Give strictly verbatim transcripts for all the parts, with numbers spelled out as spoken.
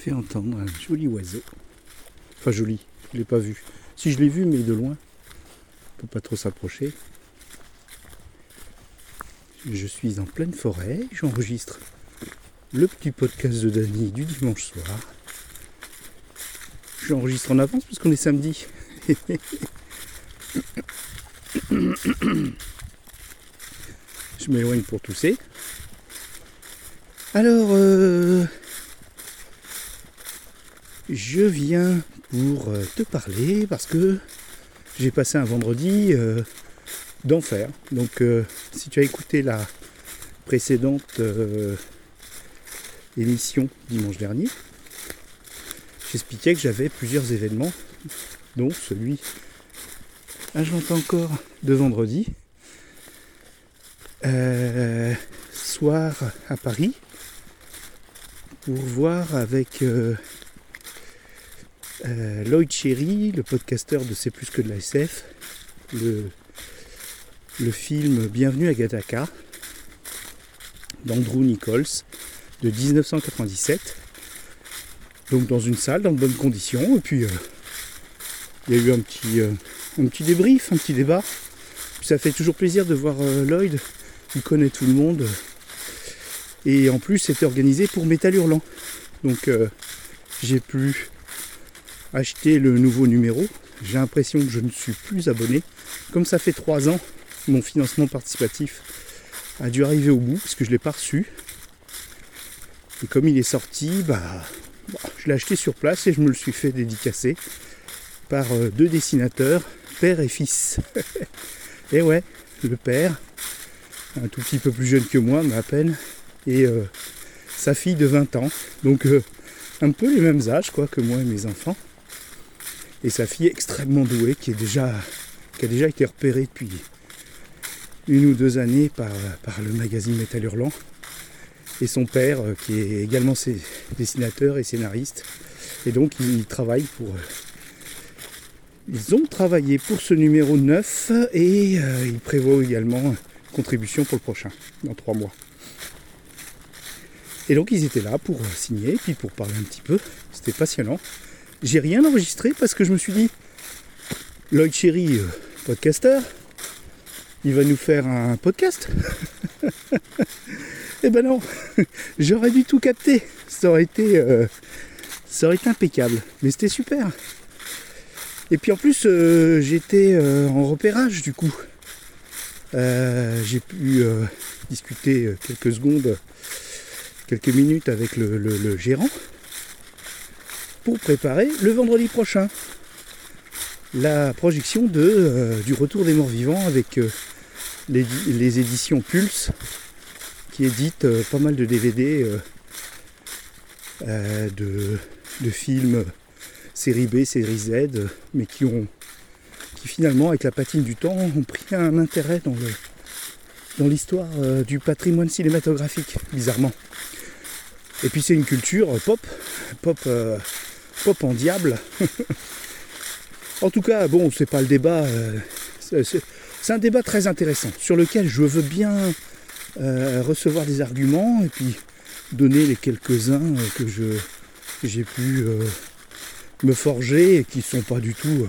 fait entendre un joli oiseau. Enfin joli, je ne l'ai pas vu. Si je l'ai vu, mais de loin. On ne peut pas trop s'approcher. Je suis en pleine forêt, j'enregistre le petit podcast de Dany du dimanche soir. J'enregistre en avance parce qu'on est samedi. Je m'éloigne pour tousser. Alors, euh, je viens pour te parler parce que j'ai passé un vendredi euh, d'enfer. Donc, euh, si tu as écouté la précédente euh, émission dimanche dernier, j'expliquais que j'avais plusieurs événements, dont celui, ah, je l'entends encore, de vendredi, euh, soir à Paris, pour voir avec euh, euh, Lloyd Cherry, le podcasteur de C'est plus que de la S F, le, le film Bienvenue à Gattaca d'Andrew Nichols de dix-neuf cent quatre-vingt-dix-sept. Donc dans une salle, dans de bonnes conditions, et puis euh, il y a eu un petit, euh, un petit débrief, un petit débat. Puis ça fait toujours plaisir de voir euh, Lloyd, il connaît tout le monde. Et en plus, c'était organisé pour Métal Hurlant. Donc euh, j'ai pu acheter le nouveau numéro. J'ai l'impression que je ne suis plus abonné. Comme ça fait trois ans, mon financement participatif a dû arriver au bout, parce que je ne l'ai pas reçu. Et comme il est sorti, bah, bah, je l'ai acheté sur place et je me le suis fait dédicacer par euh, deux dessinateurs, père et fils. Et ouais, le père, un tout petit peu plus jeune que moi, mais à peine, et euh, sa fille de vingt ans, donc euh, un peu les mêmes âges quoi que moi et mes enfants, et sa fille extrêmement douée qui est déjà qui a déjà été repérée depuis une ou deux années par, par le magazine Métal Hurlant, et son père euh, qui est également dessinateur et scénariste, et donc ils travaillent pour euh, ils ont travaillé pour ce numéro neuf, et euh, ils prévoient également une contribution pour le prochain dans trois mois. Et donc ils étaient là pour signer, puis pour parler un petit peu. C'était passionnant. J'ai rien enregistré parce que je me suis dit, Lloyd Cherry, euh, podcasteur, il va nous faire un podcast. Eh ben non, j'aurais dû tout capter. Ça aurait été, euh, ça aurait été impeccable. Mais c'était super. Et puis en plus, euh, j'étais euh, en repérage du coup. Euh, j'ai pu euh, discuter quelques secondes, quelques minutes avec le, le, le gérant pour préparer le vendredi prochain la projection de, euh, du Retour des Morts Vivants avec euh, les, les éditions Pulse qui éditent euh, pas mal de D V D euh, euh, de, de films série B, série Z, euh, mais qui ont qui finalement avec la patine du temps ont pris un intérêt dans le dans l'histoire euh, du patrimoine cinématographique, bizarrement. Et puis c'est une culture pop, pop, euh, pop en diable. En tout cas, bon, c'est pas le débat, euh, c'est, c'est, c'est un débat très intéressant, sur lequel je veux bien euh, recevoir des arguments, et puis donner les quelques-uns euh, que, je, que j'ai pu euh, me forger, et qui ne sont pas du tout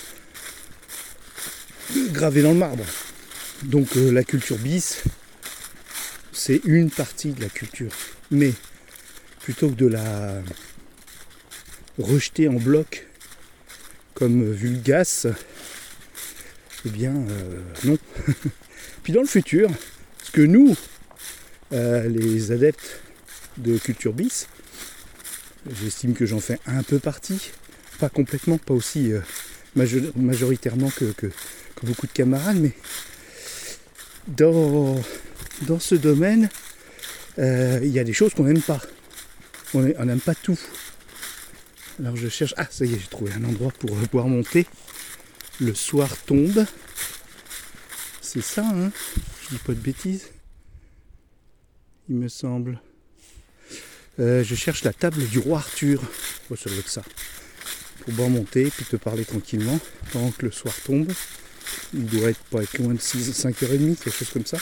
euh, gravés dans le marbre. Donc euh, la culture bis, c'est une partie de la culture, mais plutôt que de la rejeter en bloc comme vulgace, eh bien euh, non. Puis dans le futur, ce que nous, euh, les adeptes de culture bis, j'estime que j'en fais un peu partie, pas complètement, pas aussi euh, major- majoritairement que, que, que beaucoup de camarades, mais dans, dans ce domaine, euh, il y a des choses qu'on n'aime pas. On n'aime pas tout. Alors je cherche... Ah, ça y est, j'ai trouvé un endroit pour pouvoir monter. Le soir tombe. C'est ça, hein? Je dis pas de bêtises. Il me semble. Euh, je cherche la table du roi Arthur. Oh, ça doit être ça. Pour pouvoir monter, puis te parler tranquillement pendant que le soir tombe. Il doit être pas être loin de cinq heures trente, quelque chose comme ça.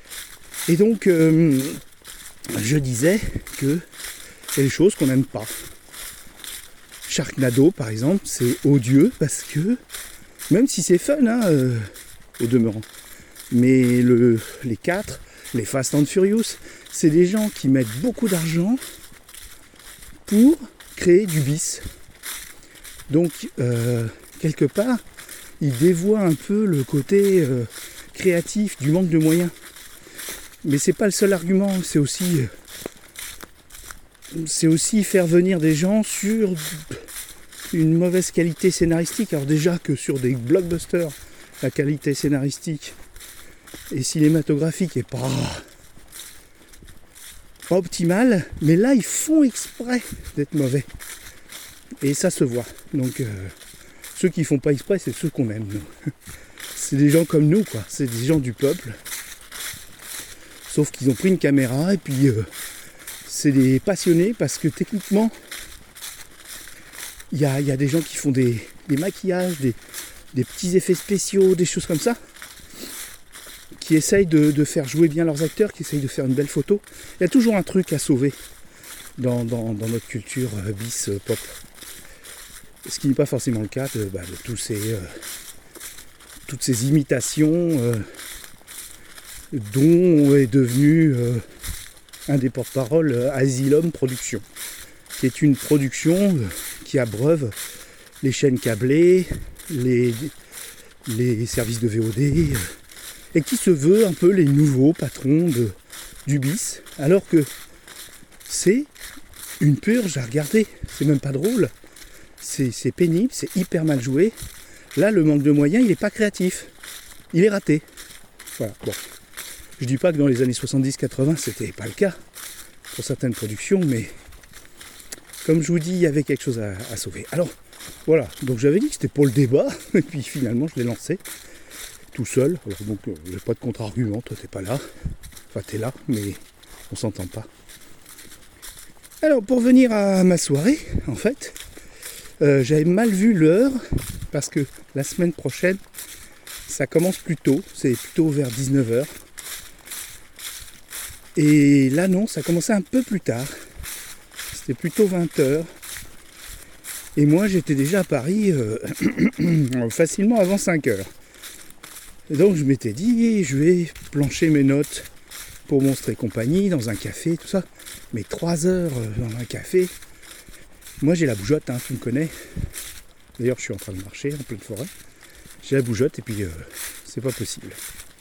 Et donc, euh, je disais que il y a des choses qu'on n'aime pas. Sharknado par exemple, c'est odieux parce que, même si c'est fun hein, euh, au demeurant, mais le, les quatre, les Fast and Furious, c'est des gens qui mettent beaucoup d'argent pour créer du bis. Donc euh, quelque part, ils dévoient un peu le côté euh, créatif du manque de moyens. Mais c'est pas le seul argument, c'est aussi, c'est aussi faire venir des gens sur une mauvaise qualité scénaristique. Alors déjà que sur des blockbusters, la qualité scénaristique et cinématographique est pas, pas optimale, mais là ils font exprès d'être mauvais. Et ça se voit. Donc euh, ceux qui font pas exprès, c'est ceux qu'on aime, nous. C'est des gens comme nous, quoi. C'est des gens du peuple. Sauf qu'ils ont pris une caméra et puis euh, c'est des passionnés parce que techniquement, il y a, y a des gens qui font des, des maquillages, des, des petits effets spéciaux, des choses comme ça, qui essayent de, de faire jouer bien leurs acteurs, qui essayent de faire une belle photo. Il y a toujours un truc à sauver dans, dans, dans notre culture euh, bis euh, pop. Ce qui n'est pas forcément le cas de, bah, de tous ces, euh, toutes ces imitations euh, dont est devenu euh, un des porte-parole euh, Asylum Productions, qui est une production euh, qui abreuve les chaînes câblées, les, les services de V O D, euh, et qui se veut un peu les nouveaux patrons de, du bis, alors que c'est une purge à regarder, c'est même pas drôle, c'est, c'est pénible, c'est hyper mal joué. Là, le manque de moyens, il n'est pas créatif, il est raté. Voilà, bon. Je dis pas que dans les années soixante-dix quatre-vingts, c'était pas le cas pour certaines productions, mais comme je vous dis, il y avait quelque chose à, à sauver. Alors, voilà, donc j'avais dit que c'était pour le débat, et puis finalement, je l'ai lancé tout seul. Alors donc, euh, j'ai pas de contre-argument, toi t'es pas là. Enfin, t'es là, mais on s'entend pas. Alors, pour venir à ma soirée, en fait, euh, j'avais mal vu l'heure, parce que la semaine prochaine, ça commence plus tôt, c'est plutôt vers dix-neuf heures. Et là non, ça commençait un peu plus tard. C'était plutôt vingt heures. Et moi j'étais déjà à Paris euh, facilement avant cinq heures. Et donc je m'étais dit, je vais plancher mes notes pour Monstres et compagnie, dans un café, tout ça. Mais trois heures dans un café, moi j'ai la bougeotte, hein, tu me connais. D'ailleurs je suis en train de marcher en pleine forêt. J'ai la bougeotte et puis euh, c'est pas possible.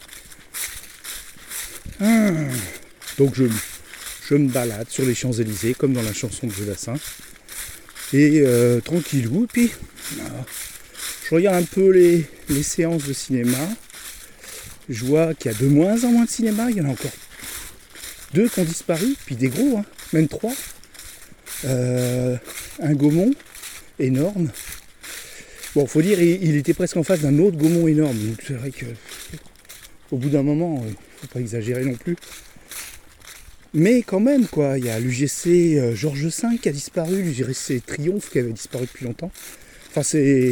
Ah. Donc je, je me balade sur les Champs-Élysées, comme dans la chanson de Jodassin. Et euh, tranquillou, et puis voilà, je regarde un peu les, les séances de cinéma. Je vois qu'il y a de moins en moins de cinéma, il y en a encore deux qui ont disparu, puis des gros, hein, même trois. Euh, un Gaumont énorme. Bon, faut dire, il, il était presque en face d'un autre Gaumont énorme, donc c'est vrai que au bout d'un moment, il ne faut pas exagérer non plus. Mais quand même, quoi, il y a l'U G C euh, Georges cinq qui a disparu, l'U G C Triomphe qui avait disparu depuis longtemps. Enfin, c'est...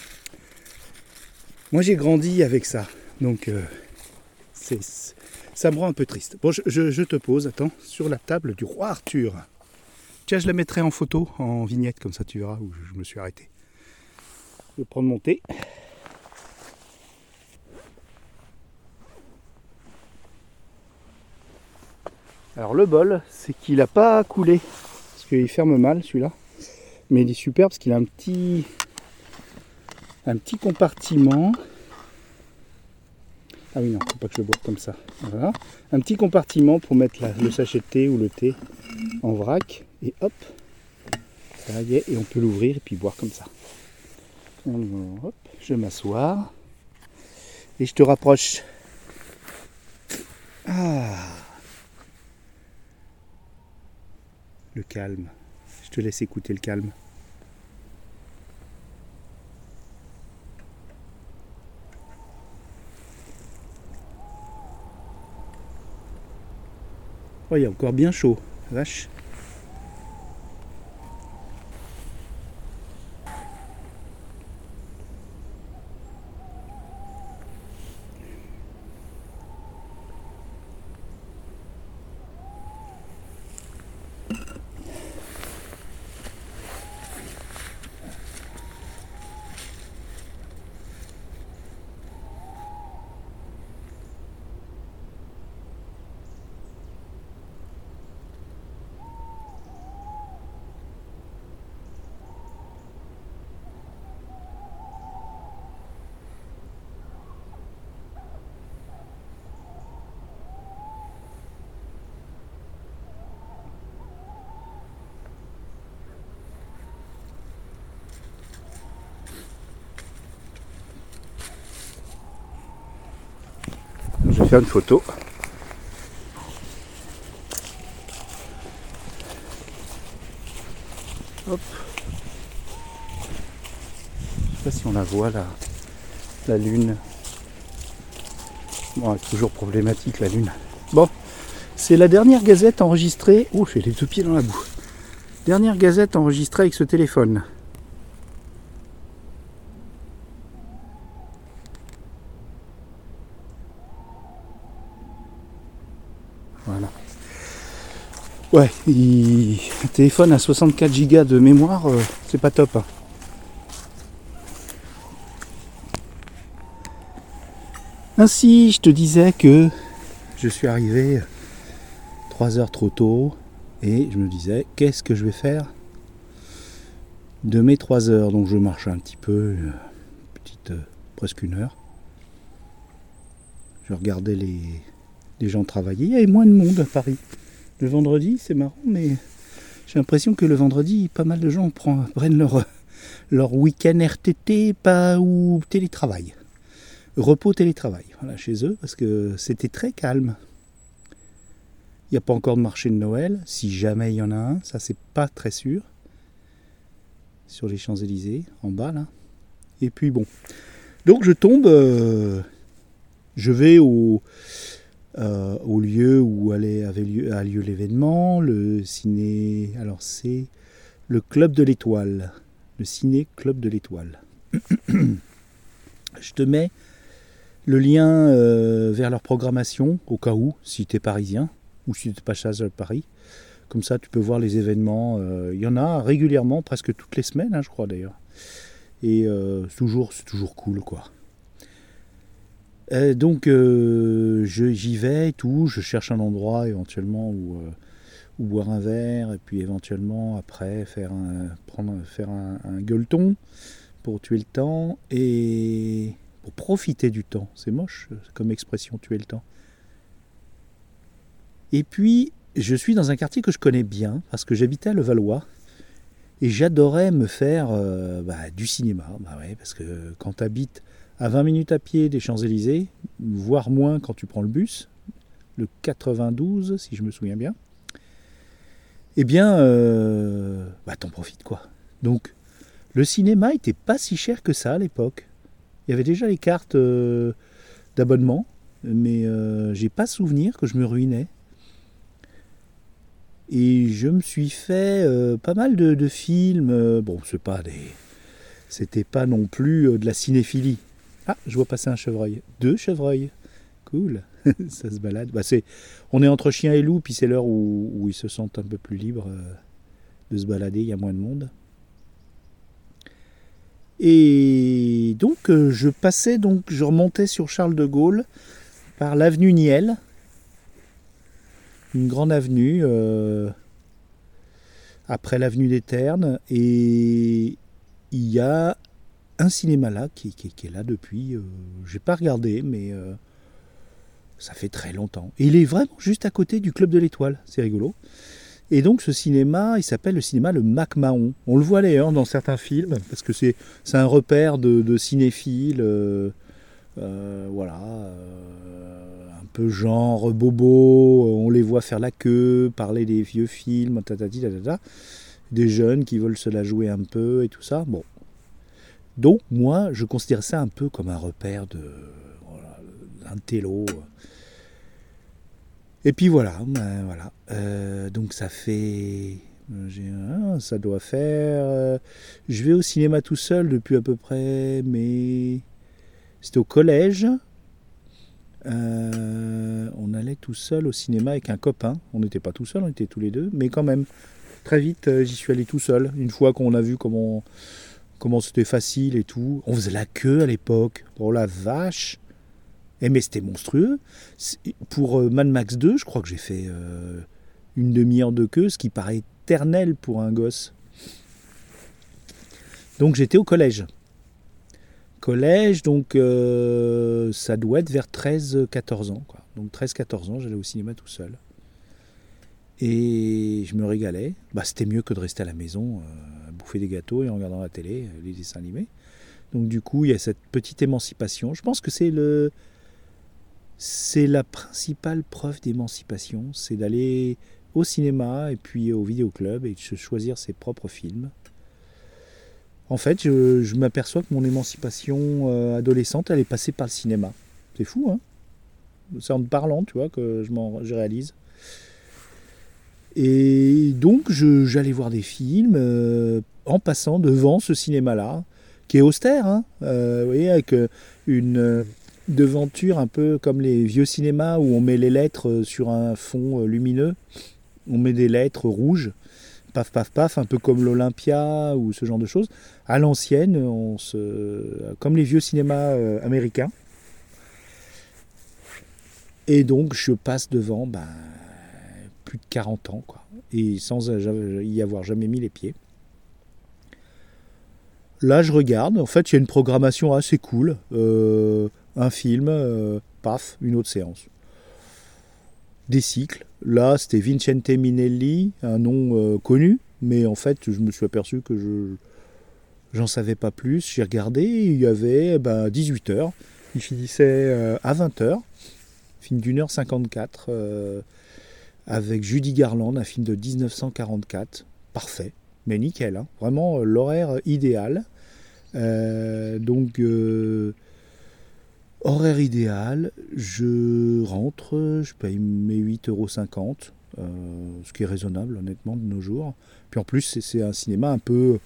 Moi, j'ai grandi avec ça, donc euh, c'est, ça me rend un peu triste. Bon, je, je, je te pose, attends, sur la table du roi Arthur. Tiens, je la mettrai en photo, en vignette, comme ça tu verras où je me suis arrêté. Je vais prendre mon thé. Alors le bol, c'est qu'il n'a pas coulé, parce qu'il ferme mal celui-là, mais il est super parce qu'il a un petit, un petit compartiment. Ah oui non, faut pas que je le boive comme ça. Voilà, un petit compartiment pour mettre la, le sachet de thé ou le thé en vrac, et hop, ça y est, et on peut l'ouvrir et puis boire comme ça. Hop, je vais m'asseoir et je te rapproche. Ah. Le calme. Je te laisse écouter le calme. Oh, il y a encore bien chaud, vache. faire une photo. Hop. Je sais pas si on la voit là, la lune. Bon, toujours problématique la lune. Bon, c'est la dernière gazette enregistrée. Oh, j'ai les deux pieds dans la boue. Dernière gazette enregistrée avec ce téléphone. Voilà. Ouais, il... un téléphone à soixante-quatre gigas de mémoire, euh, c'est pas top. Hein. Ainsi, je te disais que je suis arrivé trois heures trop tôt et je me disais, qu'est-ce que je vais faire de mes trois heures? Donc je marche un petit peu, une petite, euh, presque une heure. Je regardais les, les gens travailler, il y avait moins de monde à Paris. Le vendredi, c'est marrant, mais j'ai l'impression que le vendredi, pas mal de gens prend, prennent leur, leur week-end R T T pas, ou télétravail. Repos télétravail, voilà, chez eux, parce que c'était très calme. Il n'y a pas encore de marché de Noël, si jamais il y en a un, ça c'est pas très sûr. Sur les Champs-Élysées, en bas là. Et puis bon. Donc je tombe, euh, je vais au... Euh, au lieu où allait, avait lieu, a lieu l'événement, le ciné. Alors c'est le Club de l'Étoile, le ciné Club de l'Étoile. Je te mets le lien euh, vers leur programmation au cas où, si tu es parisien ou si tu n'es pas chasseur de Paris. Comme ça, tu peux voir les événements. Euh, il y en a régulièrement, presque toutes les semaines, hein, je crois d'ailleurs. Et euh, c'est toujours, c'est toujours cool, quoi. Euh, donc euh, je, j'y vais et tout, je cherche un endroit éventuellement où, euh, où boire un verre et puis éventuellement après faire un, prendre, faire un, un gueuleton pour tuer le temps et pour profiter du temps. C'est moche comme expression, tuer le temps. Et puis je suis dans un quartier que je connais bien parce que j'habitais à Levallois et j'adorais me faire euh, bah, du cinéma. Bah ouais, parce que quand tu habites à vingt minutes à pied des Champs-Élysées, voire moins quand tu prends le bus, le quatre-vingt-douze si je me souviens bien, eh bien, euh, bah t'en profites quoi. Donc, le cinéma était pas si cher que ça à l'époque. Il y avait déjà les cartes euh, d'abonnement, mais euh, j'ai pas souvenir que je me ruinais. Et je me suis fait euh, pas mal de, de films. Euh, bon, c'est pas des, c'était pas non plus euh, de la cinéphilie. Ah, je vois passer un chevreuil. Deux chevreuils. Cool. Ça se balade. Bah, c'est, on est entre chien et loup, puis c'est l'heure où, où ils se sentent un peu plus libres euh, de se balader, il y a moins de monde. Et donc, euh, je passais, donc, je remontais sur Charles de Gaulle par l'avenue Niel. Une grande avenue, euh, après l'avenue des Ternes. Et il y a un cinéma là qui, qui, qui est là depuis, euh, j'ai pas regardé, mais euh, ça fait très longtemps. Et il est vraiment juste à côté du Club de l'Étoile, c'est rigolo. Et donc ce cinéma, il s'appelle le cinéma le McMahon. On le voit d'ailleurs dans certains films, parce que c'est, c'est un repère de, de cinéphiles, euh, euh, voilà, euh, un peu genre bobo, on les voit faire la queue, parler des vieux films, tatati, tatata, des jeunes qui veulent se la jouer un peu et tout ça, bon. Donc, moi, je considère ça un peu comme un repère de voilà, un télo. Et puis voilà, ben, voilà. Euh, donc ça fait, j'ai, hein, ça doit faire. Euh, je vais au cinéma tout seul depuis à peu près, mais c'était au collège. Euh, on allait tout seul au cinéma avec un copain. On n'était pas tout seul, on était tous les deux, mais quand même. Très vite, j'y suis allé tout seul. Une fois qu'on a vu comment. Comment c'était facile et tout. On faisait la queue à l'époque. Oh la vache. Eh mais c'était monstrueux. Pour euh, Mad Max deux, je crois que j'ai fait euh, une demi-heure de queue, ce qui paraît éternel pour un gosse. Donc j'étais au collège. Collège, donc euh, ça doit être vers treize quatorze ans. Quoi. Donc treize quatorze ans, j'allais au cinéma tout seul. Et je me régalais. Bah, c'était mieux que de rester à la maison, euh, à bouffer des gâteaux et en regardant la télé, euh, les dessins animés. Donc du coup, il y a cette petite émancipation. Je pense que c'est le, c'est la principale preuve d'émancipation, c'est d'aller au cinéma et puis au vidéoclub et de se choisir ses propres films. En fait, je, je m'aperçois que mon émancipation euh, adolescente, elle est passée par le cinéma. C'est fou, hein? C'est en te parlant, tu vois, que je, m'en, je réalise. Et donc, je, j'allais voir des films euh, en passant devant ce cinéma-là, qui est austère, hein, euh, vous voyez, avec euh, une euh, devanture un peu comme les vieux cinémas où on met les lettres sur un fond euh, lumineux. On met des lettres rouges, paf, paf, paf, un peu comme l'Olympia ou ce genre de choses. À l'ancienne, on se, comme les vieux cinémas euh, américains. Et donc, je passe devant ben, plus de quarante ans, quoi, et sans y avoir jamais mis les pieds. Là, je regarde. En fait, il y a une programmation assez cool. Euh, un film, euh, paf, une autre séance. Des cycles. Là, c'était Vincente Minnelli, un nom euh, connu, mais en fait, je me suis aperçu que je j'en savais pas plus. J'ai regardé, il y avait ben, dix-huit heures. Il finissait euh, à vingt heures. Film d'une heure cinquante-quatre, euh, avec Judy Garland, un film de dix-neuf cent quarante-quatre. Parfait, mais nickel, hein. Vraiment euh, l'horaire idéal. Euh, donc, euh, horaire idéal, je rentre, je paye mes huit euros cinquante, euh, ce qui est raisonnable, honnêtement, de nos jours. Puis en plus, c'est, c'est un cinéma un peu.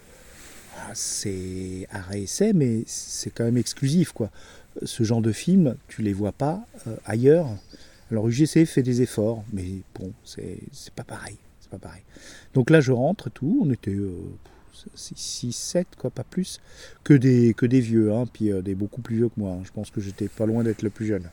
C'est arrêt-essai, mais c'est quand même exclusif, quoi. Ce genre de film, tu les vois pas euh, ailleurs. Alors U G C fait des efforts, mais bon, c'est, c'est pas pareil. C'est pas pareil. Donc là, je rentre, tout. On était euh, six sept, quoi, pas plus. Que des, que des vieux, hein, puis euh, des beaucoup plus vieux que moi. Hein. Je pense que j'étais pas loin d'être le plus jeune.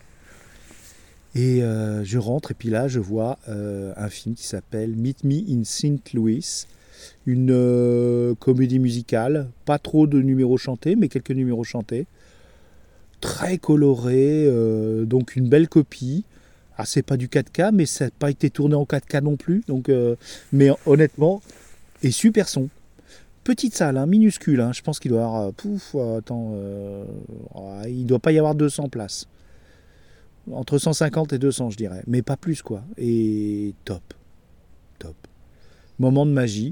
Et euh, je rentre, et puis là, je vois euh, un film qui s'appelle Meet Me in Saint Louis. Une euh, comédie musicale, pas trop de numéros chantés, mais quelques numéros chantés. Très coloré, euh, donc une belle copie. Ah, c'est pas du quatre K, mais ça n'a pas été tourné en quatre K non plus. Donc, euh, mais honnêtement, et super son. Petite salle, hein, minuscule. Hein, je pense qu'il doit y avoir. Pouf, attends, euh, il doit pas y avoir deux cents places. Entre cent cinquante et deux cents, je dirais. Mais pas plus, quoi. Et top. Top. Moment de magie.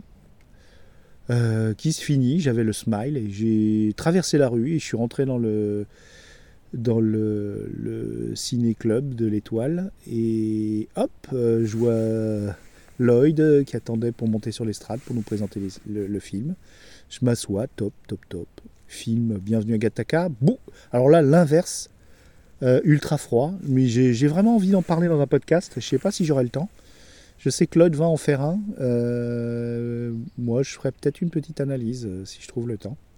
Euh, qui se finit, j'avais le smile et j'ai traversé la rue et je suis rentré dans le dans le, le ciné-club de l'Étoile et hop, euh, je vois Lloyd qui attendait pour monter sur l'estrade pour nous présenter les, le, le film. Je m'assois, top, top, top. Film Bienvenue à Gattaca. Bon, alors là, l'inverse, euh, ultra froid, mais j'ai, j'ai vraiment envie d'en parler dans un podcast. Je sais pas si j'aurai le temps. Je sais que Lloyd va en faire un. Euh, moi, je ferai peut-être une petite analyse euh, si je trouve le temps.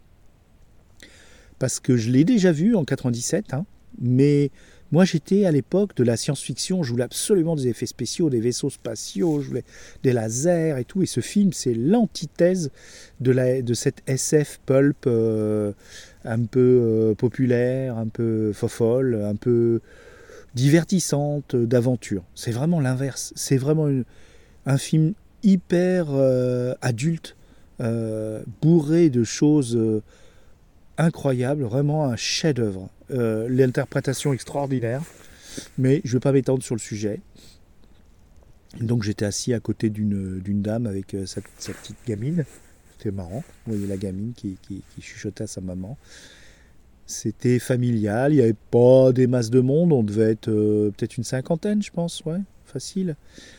Parce que je l'ai déjà vu en quatre-vingt-dix-sept, hein, mais moi j'étais à l'époque de la science-fiction, je voulais absolument des effets spéciaux, des vaisseaux spatiaux, je voulais des lasers et tout. Et ce film, c'est l'antithèse de, la, de cette S F pulp euh, un peu euh, populaire, un peu fofolle, un peu divertissante, d'aventure. C'est vraiment l'inverse. C'est vraiment une, un film hyper euh, adulte, euh, bourré de choses euh, incroyables, vraiment un chef-d'œuvre. Euh, l'interprétation extraordinaire, mais je ne vais pas m'étendre sur le sujet. Donc j'étais assis à côté d'une, d'une dame avec euh, sa, sa petite gamine. C'était marrant. Vous voyez la gamine qui, qui, qui chuchotait à sa maman. C'était familial, il n'y avait pas des masses de monde, on devait être euh, peut-être une cinquantaine, je pense, ouais, facile.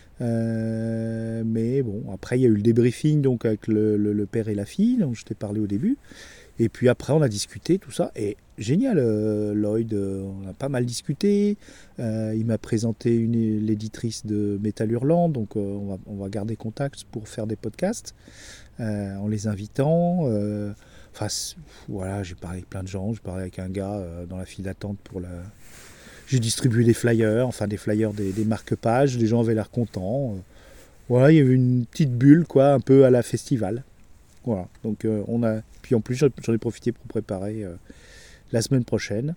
Euh, mais bon, après il y a eu le débriefing donc avec le, le, le père et la fille, dont je t'ai parlé au début. Et puis après on a discuté, tout ça. Et génial, euh, Lloyd, euh, on a pas mal discuté. Euh, il m'a présenté une, l'éditrice de Métal Hurlant, donc euh, on, va, on va garder contact pour faire des podcasts euh, en les invitant. Euh, Enfin, voilà, j'ai parlé avec plein de gens, j'ai parlé avec un gars euh, dans la file d'attente pour la... J'ai distribué des flyers, enfin des flyers, des, des marque-pages, les gens avaient l'air contents. Euh, voilà, il y avait une petite bulle, quoi, un peu à la festival. Voilà, donc euh, on a... Puis en plus, j'en ai profité pour préparer euh, la semaine prochaine.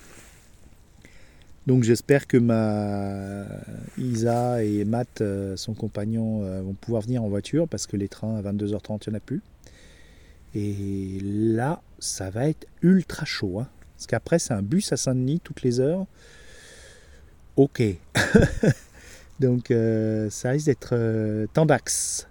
Donc j'espère que ma Isa et Matt, euh, son compagnon, euh, vont pouvoir venir en voiture, parce que les trains à vingt-deux heures trente, il n'y en a plus. Et là, ça va être ultra chaud. Hein. Parce qu'après, c'est un bus à Saint-Denis toutes les heures. ok. Donc euh, ça risque d'être euh, tendax.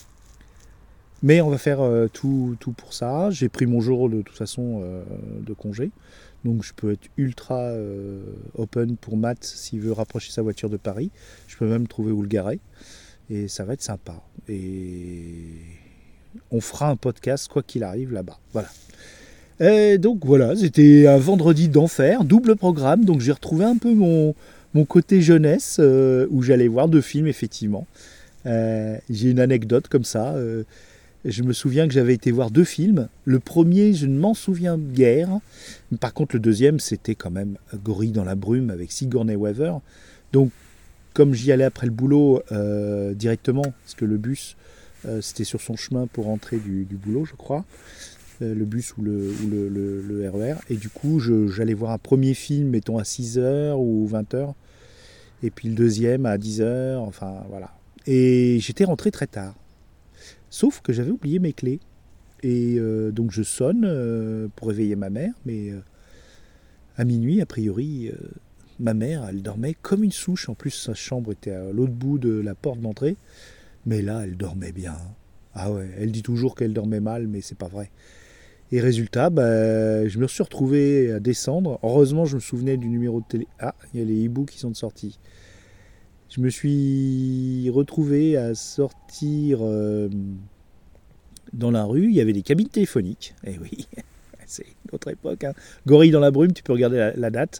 Mais on va faire euh, tout, tout pour ça. J'ai pris mon jour de toute façon euh, de congé. Donc je peux être ultra euh, open pour Matt s'il veut rapprocher sa voiture de Paris. Je peux même trouver où le garer. Et ça va être sympa. Et on fera un podcast quoi qu'il arrive là-bas. Voilà. Et donc voilà, c'était un vendredi d'enfer, double programme. Donc j'ai retrouvé un peu mon, mon côté jeunesse euh, où j'allais voir deux films effectivement. Euh, j'ai une anecdote comme ça. Euh, Je me souviens que j'avais été voir deux films. Le premier, je ne m'en souviens guère. Par contre, le deuxième, c'était quand même Gorille dans la brume avec Sigourney Weaver. Donc, comme j'y allais après le boulot euh, directement, parce que le bus, euh, c'était sur son chemin pour rentrer du, du boulot, je crois, euh, le bus ou le, ou le, le, le R E R. Et du coup, je, j'allais voir un premier film, mettons à six heures ou vingt heures. Et puis le deuxième à dix heures, enfin voilà. Et j'étais rentré très tard. Sauf que j'avais oublié mes clés. Et euh, donc je sonne euh, pour réveiller ma mère, mais euh, à minuit, a priori, euh, ma mère, elle dormait comme une souche. En plus, sa chambre était à l'autre bout de la porte d'entrée. Mais là, elle dormait bien. Ah ouais, elle dit toujours qu'elle dormait mal, mais c'est pas vrai. Et résultat, bah, je me suis retrouvé à descendre. Heureusement, je me souvenais du numéro de télé. Ah, il y a les hiboux qui sont sortis. Je me suis retrouvé à sortir euh, dans la rue. Il y avait des cabines téléphoniques. Eh oui, c'est notre époque. Hein. Gorille dans la brume, tu peux regarder la, la date.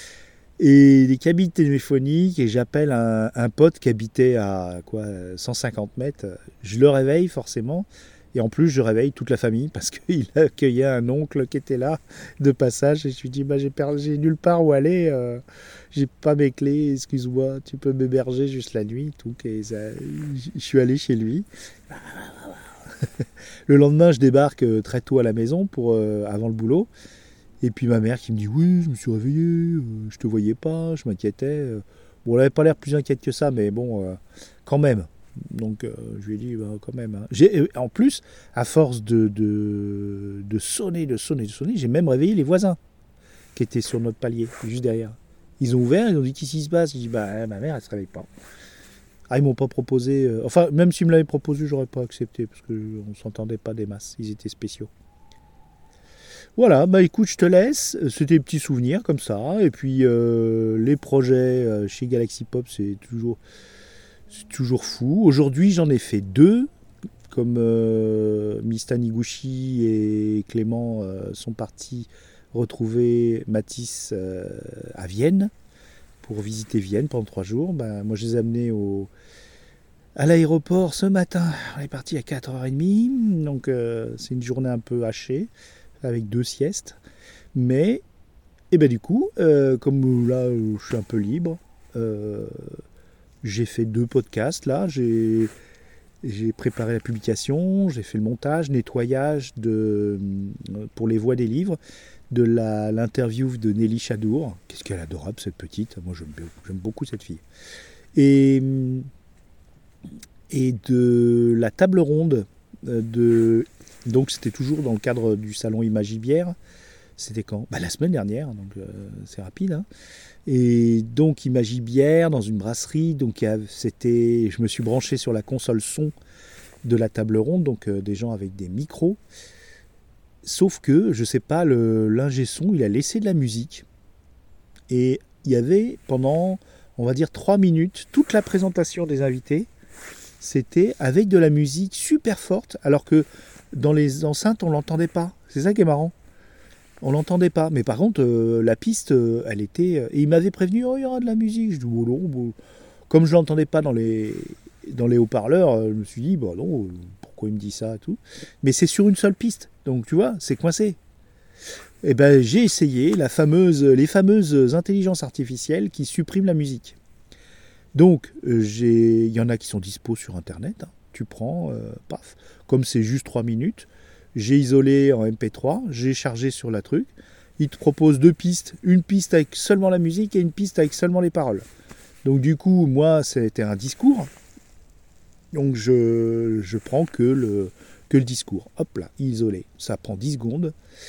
Et des cabines téléphoniques. Et j'appelle un, un pote qui habitait à quoi, cent cinquante mètres. Je le réveille forcément. Et en plus, je réveille toute la famille parce qu'il accueillait un oncle qui était là de passage. Et je lui dis, bah, j'ai, per- j'ai nulle part où aller. Euh, j'ai pas mes clés, excuse-moi, tu peux m'héberger juste la nuit. Tout, et ça, je suis allé chez lui. Le lendemain, je débarque très tôt à la maison pour, euh, avant le boulot. Et puis ma mère qui me dit, oui, je me suis réveillé, euh, je te voyais pas, je m'inquiétais. Bon, elle n'avait pas l'air plus inquiète que ça, mais bon, euh, quand même. Donc euh, je lui ai dit, bah, quand même. Hein. J'ai, en plus, à force de, de, de sonner, de sonner, de sonner, j'ai même réveillé les voisins qui étaient sur notre palier, juste derrière. Ils ont ouvert, ils ont dit, qu'est-ce qui se passe? J'ai dit, bah, ma mère, elle se réveille pas. Ah, ils m'ont pas proposé. Euh, enfin, même s'ils me l'avaient proposé, j'aurais pas accepté, parce qu'on ne s'entendait pas des masses. Ils étaient spéciaux. Voilà, bah écoute, je te laisse. C'était des petits souvenirs comme ça. Et puis, euh, les projets euh, chez Galaxy Pop, c'est toujours. C'est toujours fou. Aujourd'hui, j'en ai fait deux, comme euh, Miss Taniguchi et Clément euh, sont partis retrouver Matisse euh, à Vienne pour visiter Vienne pendant trois jours. Ben, moi, je les ai amenés au, à l'aéroport ce matin. On est parti à quatre heures trente, donc euh, c'est une journée un peu hachée, avec deux siestes. Mais, et ben, du coup, euh, comme là, je suis un peu libre, euh, j'ai fait deux podcasts là, j'ai, j'ai préparé la publication, j'ai fait le montage, nettoyage de, pour les voix des livres, de la, l'interview de Nelly Chadour. Qu'est-ce qu'elle est adorable cette petite, moi j'aime, j'aime beaucoup cette fille. Et, et de la table ronde, de, donc c'était toujours dans le cadre du salon Imagibière. C'était quand bah, la semaine dernière, donc euh, c'est rapide. Hein. Et donc Imagibière dans une brasserie, donc c'était, je me suis branché sur la console son de la table ronde, donc euh, des gens avec des micros. Sauf que, je sais pas, le, l'ingé son, il a laissé de la musique. Et il y avait pendant, on va dire, trois minutes, toute la présentation des invités, c'était avec de la musique super forte, alors que dans les enceintes, on l'entendait pas. C'est ça qui est marrant. On l'entendait pas, mais par contre, euh, la piste, euh, elle était... Euh, et il m'avait prévenu, oh, il y aura de la musique. Je dis, oh non, bon. Comme je l'entendais pas dans les, dans les haut-parleurs, euh, je me suis dit, bah non, euh, pourquoi il me dit ça, tout. Mais c'est sur une seule piste, donc tu vois, c'est coincé. Et ben, j'ai essayé la fameuse, les fameuses intelligences artificielles qui suppriment la musique. Donc, euh, j'ai, il y en a qui sont dispo sur Internet. Hein. Tu prends, euh, paf, comme c'est juste trois minutes. J'ai isolé en M P trois, j'ai chargé sur la truc. Il te propose deux pistes, une piste avec seulement la musique et une piste avec seulement les paroles. Donc du coup, moi, c'était un discours. Donc je, je prends que le, que le discours. Hop là, isolé. Ça prend dix secondes.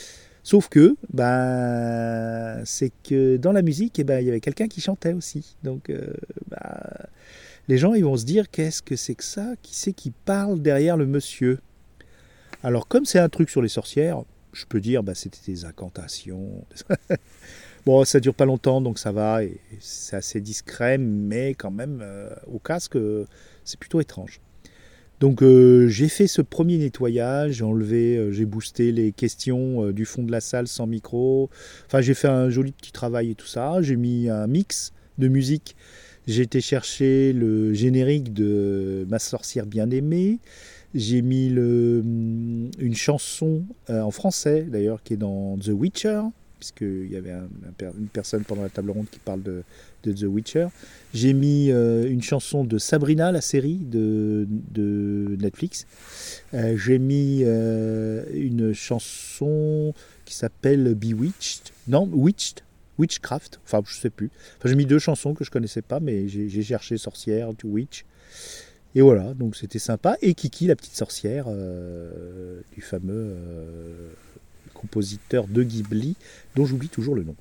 Sauf que, bah, c'est que dans la musique, eh ben, il y avait quelqu'un qui chantait aussi. Donc, euh, bah, les gens ils vont se dire, qu'est-ce que c'est que ça? Qui c'est qui parle derrière le monsieur? Alors, comme c'est un truc sur les sorcières, je peux dire, bah, c'était des incantations. Bon, ça dure pas longtemps, donc ça va, et c'est assez discret, mais quand même, euh, au casque, euh, c'est plutôt étrange. Donc euh, j'ai fait ce premier nettoyage, j'ai enlevé, euh, j'ai boosté les questions euh, du fond de la salle sans micro. Enfin, j'ai fait un joli petit travail et tout ça. J'ai mis un mix de musique. J'ai été chercher le générique de Ma sorcière bien-aimée. J'ai mis le, une chanson euh, en français, d'ailleurs, qui est dans The Witcher, puisqu'il y avait un, un, une personne pendant la table ronde qui parle de, de The Witcher. J'ai mis euh, une chanson de Sabrina, la série de, de Netflix. Euh, j'ai mis euh, une chanson qui s'appelle Bewitched. Non, Witched. Witchcraft. Enfin, je ne sais plus. Enfin, j'ai mis deux chansons que je ne connaissais pas, mais j'ai, j'ai cherché sorcière, witch. Et voilà, donc c'était sympa. Et Kiki, la petite sorcière, euh, du fameux... Euh, compositeur de Ghibli, dont j'oublie toujours le nom.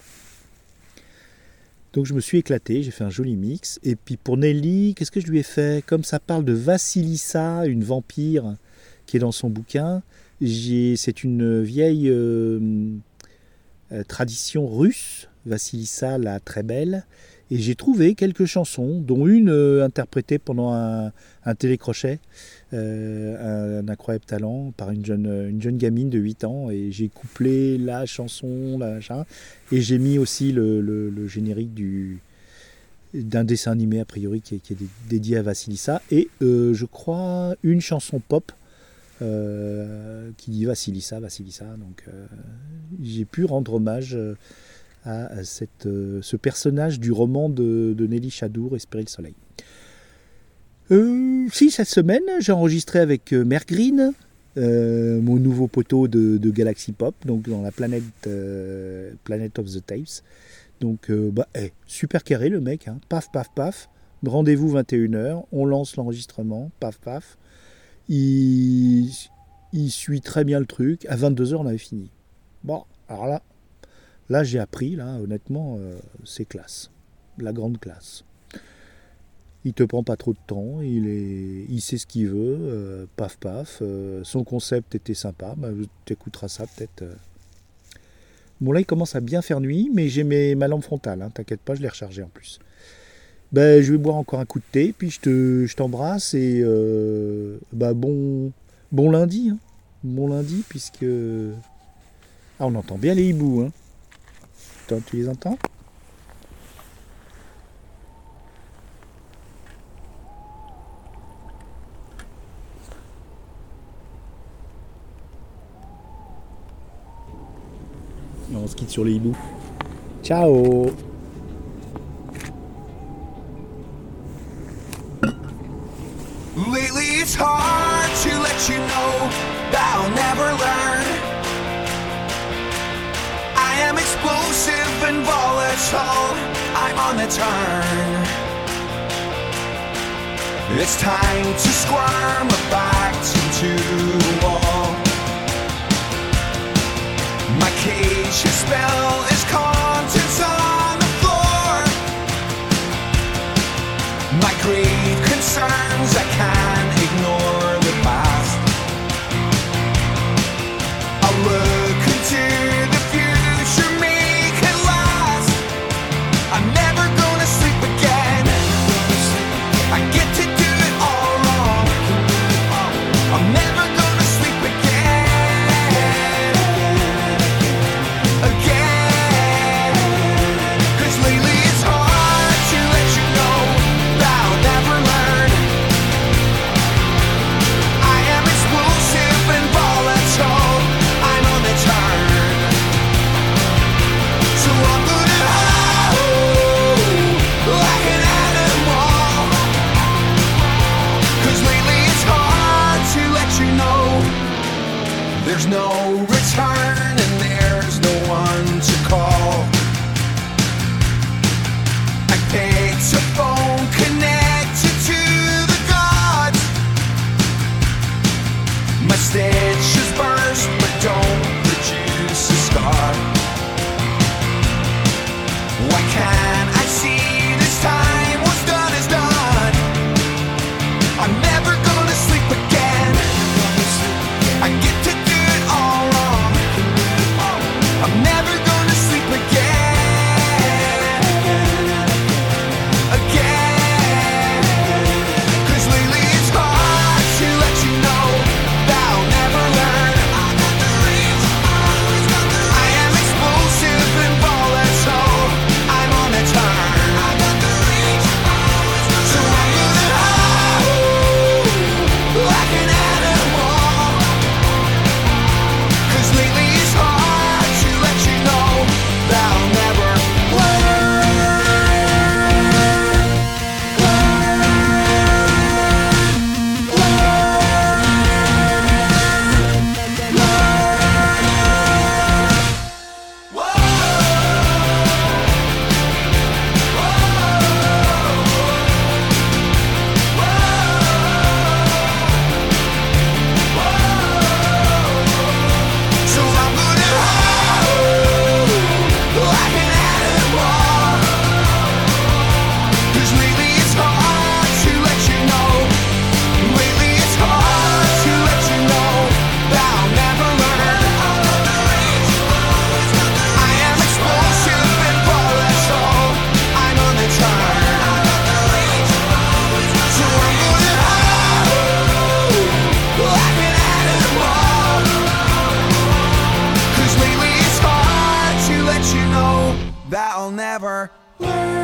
Donc je me suis éclaté, j'ai fait un joli mix. Et puis pour Nelly, qu'est-ce que je lui ai fait? Comme ça parle de Vassilissa, une vampire qui est dans son bouquin, j'ai, c'est une vieille euh, euh, tradition russe, Vassilissa la très belle, et j'ai trouvé quelques chansons, dont une euh, interprétée pendant un, un télécrochet, euh, un, un incroyable talent, par une jeune, une jeune gamine de huit ans, et j'ai couplé la chanson, la machin, et j'ai mis aussi le, le, le générique du, d'un dessin animé, a priori, qui est, qui est dédié à Vassilissa, et euh, je crois une chanson pop, euh, qui dit Vassilissa, Vassilissa, donc euh, j'ai pu rendre hommage euh, à cette, euh, ce personnage du roman de, de Nelly Chadour, Espérer le soleil. Euh, si, cette semaine, j'ai enregistré avec euh, Mère Green, euh, mon nouveau poteau de, de Galaxy Pop, donc dans la planète euh, Planet of the Tapes. Donc, euh, bah, hey, super carré le mec, hein. Paf, paf, paf. Rendez-vous vingt et une heures, on lance l'enregistrement, paf, paf. Il, il suit très bien le truc. À vingt-deux heures, on avait fini. Bon, alors là, Là, j'ai appris, là, honnêtement, euh, c'est classe. La grande classe. Il te prend pas trop de temps, il, est, il sait ce qu'il veut, euh, paf paf. Euh, son concept était sympa, bah, tu écouteras ça peut-être. Euh. Bon, là, il commence à bien faire nuit, mais j'ai mes, ma lampe frontale, hein, t'inquiète pas, je l'ai rechargée en plus. Ben, je vais boire encore un coup de thé, puis je, te, je t'embrasse et euh, bah, bon, bon lundi. Hein, bon lundi, puisque. Ah, on entend bien les hiboux, hein. Toi, tu les entends? On se quitte sur les hiboux. Ciao! Lately it's hard to let you know that I'll never learn. I am explosive and volatile, I'm on the turn. It's time to squirm back into the wall. My cage spell is contents on the floor. My grave concerns, I can't ignore the past. I'll look into the future, make it last. I'm never gonna sleep again. I get to do it all wrong. I'm never gonna sleep again. Again. that I'll never learn.